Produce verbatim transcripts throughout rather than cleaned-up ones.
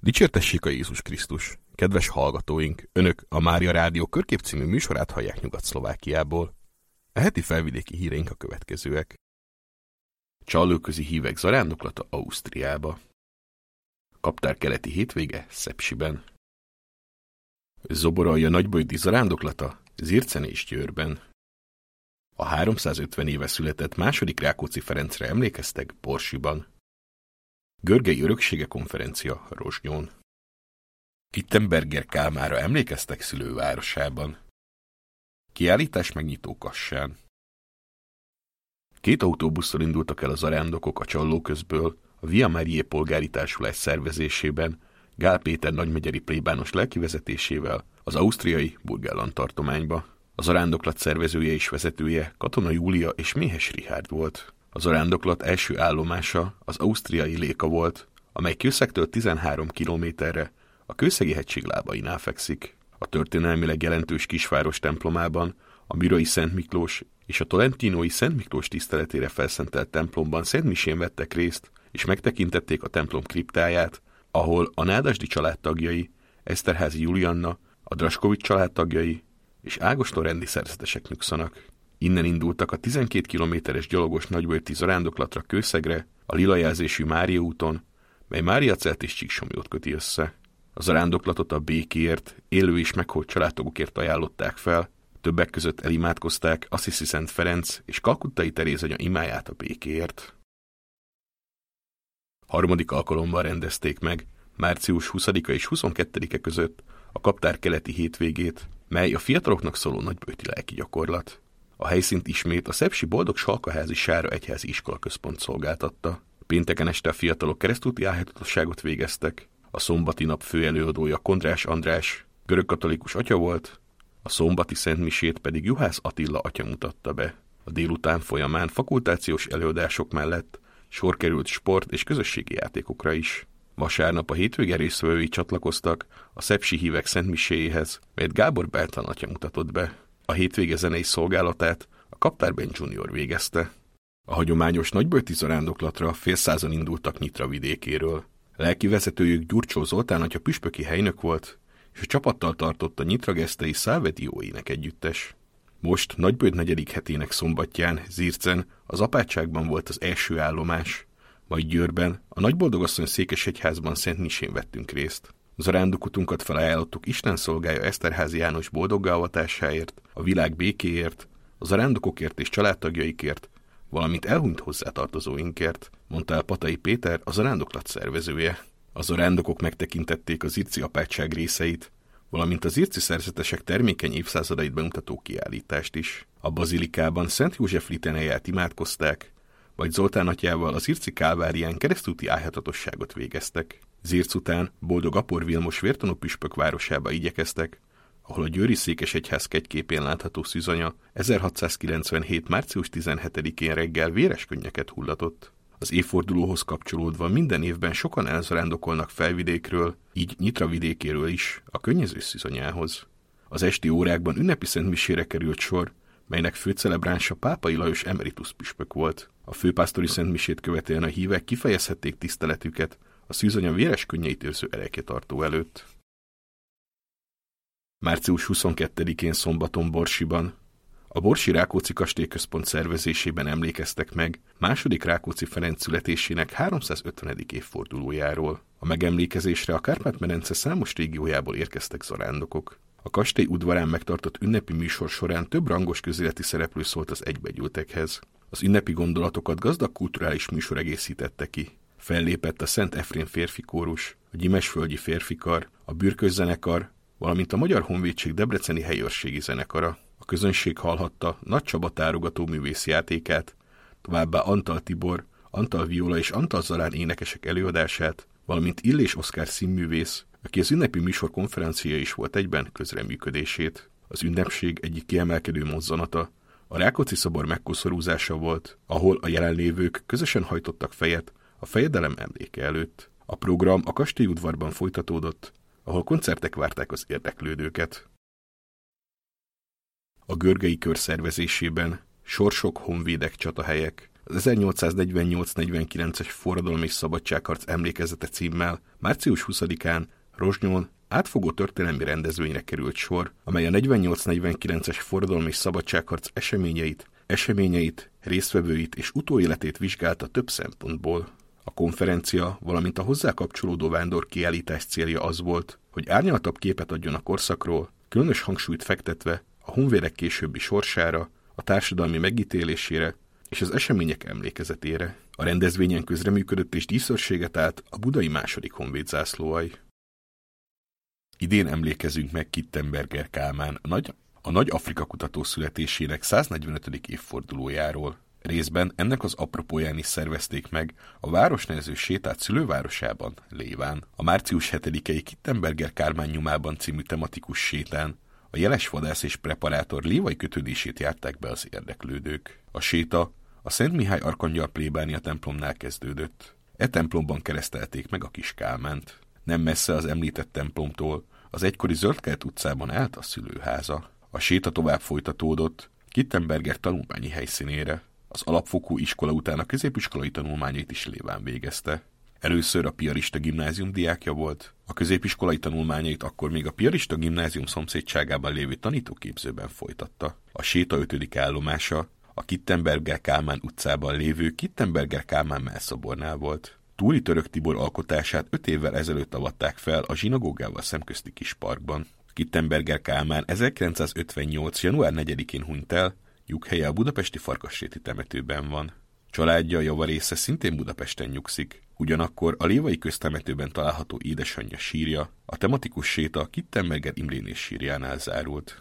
Dicsértessék a Jézus Krisztus! Kedves hallgatóink, önök a Mária Rádió Körkép című műsorát hallják Nyugat-Szlovákiából. A heti felvidéki híreink a következőek. Csallóközi hívek zarándoklata Ausztriába. Kaptár keleti hétvége Szepsiben. Zoboralja nagyböjdi zarándoklata Zircen és Győrben. A háromszázötven éve született második Rákóczi Ferencre emlékeztek Borsiban. Görgei Öröksége konferencia Rozsnyón. Kittenberger Kálmára emlékeztek szülővárosában. Kiállítás megnyitó Kassán. Két autóbusszal indultak el a zarándokok a Csallóközből a Via Mariae polgári társulás szervezésében, Gál Péter nagymegyeri plébános lelkivezetésével az ausztriai Burgenland tartományba. A zarándoklat szervezője és vezetője Katona Júlia és Méhes Richárd volt. A zarándoklat első állomása az ausztriai Léka volt, amely Kőszegtől tizenhárom kilométerre a Kőszegi-hegység lábainál fekszik. A történelmileg jelentős kisváros templomában, a Mirai Szent Miklós és a Tolentinói Szent Miklós tiszteletére felszentelt templomban szentmisén vettek részt, és megtekintették a templom kriptáját, ahol a Nádasdy családtagjai, Eszterházy Julianna, a Draskovics családtagjai és Ágoston rendi szerzetesek nyugszanak. Innen indultak a tizenkét kilométeres gyalogos nagyböjti zarándoklatra Kőszegre, a lila jelzésű Mária úton, mely Máriacelt és Csíksomlyót köti össze. A zarándoklatot a békéért, élő és meghalt családtagokért ajánlották fel, többek között elimádkozták Assisi Szent Ferenc és Kalkuttai Teréz anya imáját a békéért. Harmadik alkalommal rendezték meg március huszadika és huszonkettedike között a Kaptár keleti hétvégét, mely a fiataloknak szóló nagyböjti lelki gyakorlat. A helyszínt ismét a szepsi Boldog Salkaházi Sára egyházi iskolaközpont szolgáltatta. Pénteken este a fiatalok keresztúti áhítatosságot végeztek. A szombati nap főelőadója Kondrás András görögkatolikus atya volt, a szombati szentmisét pedig Juhász Attila atya mutatta be. A délután folyamán fakultációs előadások mellett sor került sport és közösségi játékokra is. Vasárnap a hétvége résztvevői csatlakoztak a szepsi hívek szentmiséjéhez, melyet Gábor Bertalan atya mutatott be. A hétvége zenei szolgálatát a Kaptár Band junior végezte. A hagyományos nagyböjti zarándoklatra félszázan indultak Nyitra vidékéről. Lelki vezetőjük Gyurcsó Zoltán atya püspöki helynök volt, és a csapattal tartott a Nyitra gesztei Salvedio ének együttes. Most nagyböjt negyedik hetének szombatján Zircen az apátságban volt az első állomás, majd Győrben a Nagyboldogasszony székesegyházban szentmisén vettünk részt. Zarándokutunkat felajánlottuk Isten szolgája Eszterházy János boldoggá avatásáért, a világ békéért, a zarándokokért és családtagjaikért, valamint elhunyt hozzátartozóinkért, mondta el Patai Péter, a zarándoklat szervezője. A zarándokok megtekintették az zirci apátság részeit, valamint az zirci szerzetesek termékeny évszázadait bemutató kiállítást is. A bazilikában Szent József litenáját imádkozták, majd Zoltán atyával az zirci kálvárián keresztúti áhítatosságot végeztek. Zirc után Boldog Apor Vilmos vértanú püspök városába igyekeztek, ahol a győri székesegyház kegyképén látható szűzanya ezerhatszázkilencvenhét. március tizenhetedikén reggel véres könnyeket hullatott. Az évfordulóhoz kapcsolódva minden évben sokan elzarándokolnak Felvidékről, így Nyitra vidékéről is, a könnyező szűzanyához. Az esti órákban ünnepi szentmisére került sor, melynek főcelebránsa Pápai Lajos emeritus püspök volt. A főpásztori szentmisét követően a hívek kifejezhették tiszteletüket a szűzanya véres könnyeit őrző ereketartó előtt. március huszonkettedikén szombaton Borsiban a Borsi Rákóczi Kastélyközpont szervezésében emlékeztek meg második Rákóczi Ferenc születésének háromszázötvenedik évfordulójáról. A megemlékezésre a Kárpát-medence számos régiójából érkeztek zarándokok. A kastély udvarán megtartott ünnepi műsor során több rangos közéleti szereplő szólt az egybegyűltekhez. Az ünnepi gondolatokat gazdag kulturális műsor egészítette ki. Fellépett a Szent Efrén férfi kórus, a Gyimesföldi férfikar, a Bürkös zenekar, valamint a Magyar Honvédség debreceni helyőrségi zenekara. A közönség hallhatta Nagy Csaba tárogató művész játékát, továbbá Antal Tibor, Antal Viola és Antal Zalán énekesek előadását, valamint Illés Oszkár színművész, aki az ünnepi műsor konferencia is volt egyben, közreműködését. Az ünnepség egyik kiemelkedő mozzanata a Rákóczi szobor megkoszorúzása volt, ahol a jelenlévők közösen hajtottak fejet a fejedelem emléke előtt. A program a kastélyudvarban folytatódott, ahol koncertek várták az érdeklődőket. A görgei kör szervezésében sorsok, honvédek, csatahelyek, az ezernyolcszáznegyvennyolc negyvenkilences forradalom és szabadságharc emlékezete címmel március huszadikán Rozsnyon átfogó történelmi rendezvényre került sor, amely a negyvennyolc negyvenkilences forradalom és szabadságharc eseményeit, eseményeit, résztvevőit és utóéletét vizsgálta több szempontból. A konferencia, valamint a hozzá kapcsolódó vándorkiállítás célja az volt, hogy árnyaltabb képet adjon a korszakról, különös hangsúlyt fektetve a honvédek későbbi sorsára, a társadalmi megítélésére és az események emlékezetére. A rendezvényen közreműködött és díszőrséget állt a budai második honvéd zászlóalj. Idén emlékezünk meg Kittenberger Kálmán, a nagy, a nagy Afrika kutató születésének száznegyvenötödik évfordulójáról. Részben ennek az apropóján is szervezték meg a Városnéző sétát szülővárosában, Léván. A március hetedikei Kittenberger Kálmán nyomában című tematikus sétán a jeles vadász és preparátor lévai kötődését járták be az érdeklődők. A séta a Szent Mihály Arkangyal plébánia templomnál kezdődött. E templomban keresztelték meg a kis Kálmánt. Nem messze az említett templomtól az egykori Zöldkert utcában állt a szülőháza. A séta tovább folytatódott Kittenberger tanulmányi helyszínére. Az alapfokú iskola után a középiskolai tanulmányait is Léván végezte. Először a piarista gimnázium diákja volt, a középiskolai tanulmányait akkor még a piarista gimnázium szomszédságában lévő tanítóképzőben folytatta. A séta ötödik állomása a Kittenberger Kálmán utcában lévő Kittenberger Kálmán mellszobornál volt. Túri Török Tibor alkotását öt évvel ezelőtt avatták fel a zsinagógával szemközti kis parkban. Kittenberger Kálmán ezerkilencszázötvennyolc. január negyedikén hunyt el, nyughelye a budapesti Farkasréti temetőben van. Családja javarésze szintén Budapesten nyugszik, ugyanakkor a lévai köztemetőben található édesanyja sírja, a tematikus séta Kittenberger Imréné sírjánál zárult.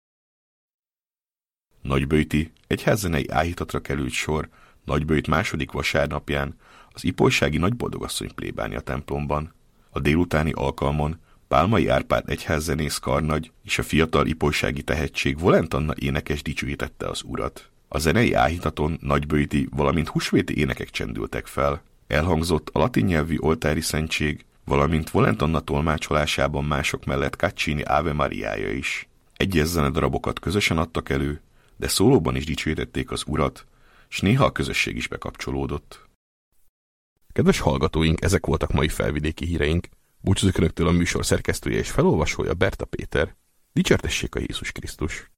Nagyböjti egyházzenei áhítatra került sor Nagyböjt második vasárnapján az ipolysági Nagyboldogasszony plébánia templomban. A délutáni alkalmon Pálmai Árpád egyházzenész karnagy és a fiatal ipolysági tehetség Volent Anna énekes dicsőítette az urat. A zenei áhítaton nagyböjti, valamint húsvéti énekek csendültek fel. Elhangzott a latin nyelvű oltári szentség, valamint Volent Anna tolmácsolásában mások mellett Caccini Ave Mariája is. Egyes zenedarabokat közösen adtak elő, de szólóban is dicsőítették az urat, s néha a közösség is bekapcsolódott. Kedves hallgatóink, ezek voltak mai felvidéki híreink. Búcsúzok önöktől a műsor szerkesztője és felolvasója Berta Péter. Dicsértessék a Jézus Krisztus!